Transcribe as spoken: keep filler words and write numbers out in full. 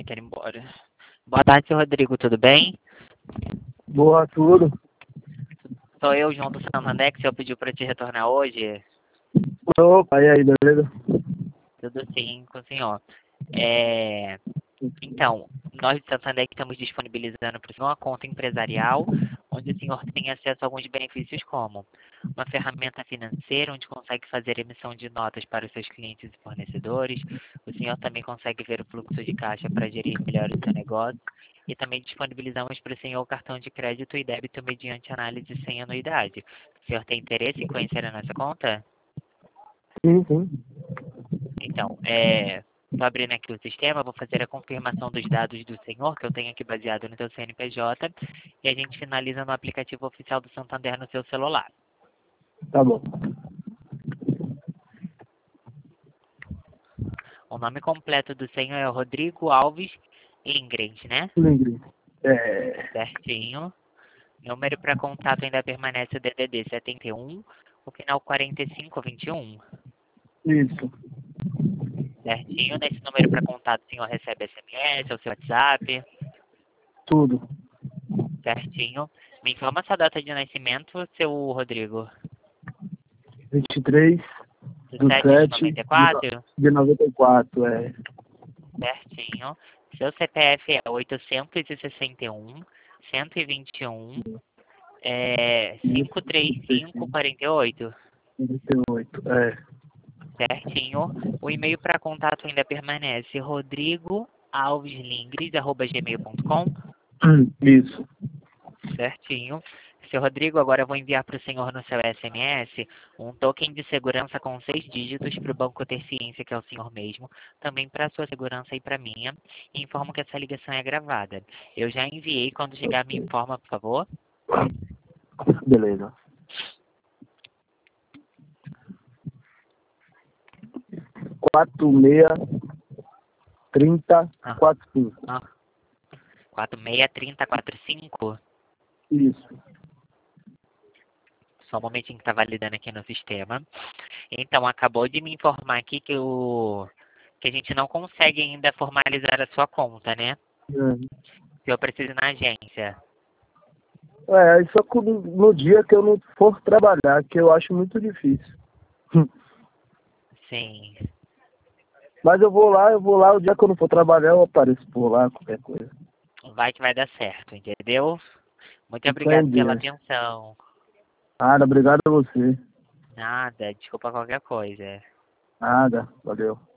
Ai, quero ir embora. Boa tarde, seu Rodrigo, tudo bem? Boa, tudo. Sou eu, João do Santander, que o senhor pediu para te retornar hoje. Opa, e aí, beleza? Tudo sim com o senhor. É... Então, nós de Santander estamos disponibilizando para o senhor uma conta empresarial, onde o senhor tem acesso a alguns benefícios como uma ferramenta financeira, onde consegue fazer emissão de notas para os seus clientes e fornecedores. O senhor também consegue ver o fluxo de caixa para gerir melhor o seu negócio. E também disponibilizamos para o senhor o cartão de crédito e débito mediante análise sem anuidade. O senhor tem interesse em conhecer a nossa conta? Sim, sim. Então, é... Estou abrindo aqui o sistema, vou fazer a confirmação dos dados do senhor, que eu tenho aqui baseado no seu C N P J, e a gente finaliza no aplicativo oficial do Santander no seu celular. Tá bom. O nome completo do senhor é Rodrigo Alves Lindgren, né? Lindgren. É. Certinho. Número para contato ainda permanece o D D D setenta e um, o final quarenta e cinco vinte e um. Isso. Certinho. Nesse número para contato o senhor recebe S M S, ou seu WhatsApp. Tudo. Certinho. Me informa sua data de nascimento, seu Rodrigo. vinte e três do sete de sete noventa e quatro? de noventa e quatro, é. Certinho. Seu C P F é oitocentos e sessenta e um, cento e vinte e um, é, cinco três cinco quatro oito. noventa e oito, é. Certinho. O e-mail para contato ainda permanece rodrigo alves lingres arroba gmail ponto com. Isso. Certinho. Seu Rodrigo, agora eu vou enviar para o senhor no seu S M S um token de segurança com seis dígitos para o banco ter ciência que é o senhor mesmo, também para a sua segurança e para a minha, e informo que essa ligação é gravada. Eu já enviei, quando chegar me informa, por favor. Beleza. quatro seis trinta Ah, quatro cinco. ah. quatro seis trinta quatro cinco. Isso. Só um momentinho que está validando aqui no sistema. Então, acabou de me informar aqui que, o, que a gente não consegue ainda formalizar a sua conta, né? É. Se eu preciso ir na agência. É, só que no no dia que eu não for trabalhar, que eu acho muito difícil. Sim. Mas eu vou lá, eu vou lá, o dia que eu não for trabalhar, eu apareço por lá, qualquer coisa. Vai que vai dar certo, entendeu? Muito Fico em obrigado pela Deus. atenção. Nada, obrigado a você. Nada, desculpa qualquer coisa. Nada, valeu.